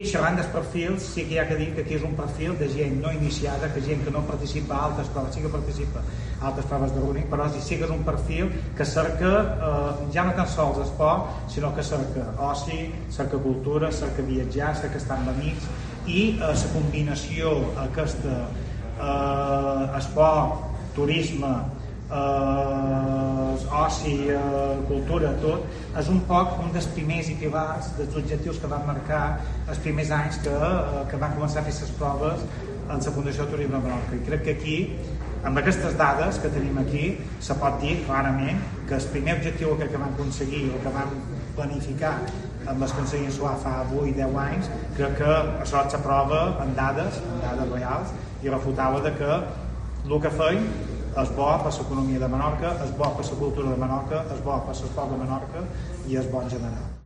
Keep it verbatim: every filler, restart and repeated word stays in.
Xerrant dels perfils, sí que hi ha que dir que aquí és un perfil de gent no iniciada, que gent que no participa a altres proves, sí que participa a altres proves de running, però sí que és un perfil que cerca eh, ja no tan sols esport, sinó que cerca oci, cerca cultura, cerca viatjar, cerca estar amb amics, i eh, la combinació aquesta eh, esport, turisme, eh, oci, eh, cultura, tot, és un poc un dels primers i pilars dels objectius que van marcar els primers anys que, eh, que van començar a fer les proves en la Fundació Turisme de Menorca. I crec que aquí, amb aquestes dades que tenim aquí, se pot dir clarament que el primer objectiu que, que van aconseguir o que van planificar amb els consellers SUA fa vuit deu anys, crec que això s'aprova amb dades, amb dades reals, i refutava de que el que feim és bo per l'economia de Menorca, és bo per la cultura de Menorca, és bo per l'esport de Menorca i és bo en general.